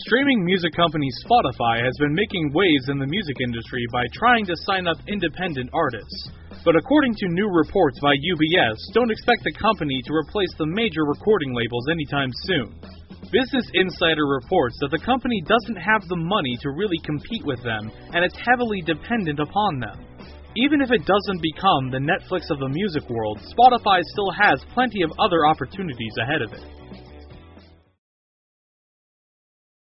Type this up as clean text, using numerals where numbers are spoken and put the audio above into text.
Streaming music company Spotify has been making waves in the music industry by trying to sign up independent artists. But according to new reports by UBS, don't expect the company to replace the major recording labels anytime soon. Business Insider reports that the company doesn't have the money to really compete with them, and it's heavily dependent upon them. Even if it doesn't become the Netflix of the music world, Spotify still has plenty of other opportunities ahead of it.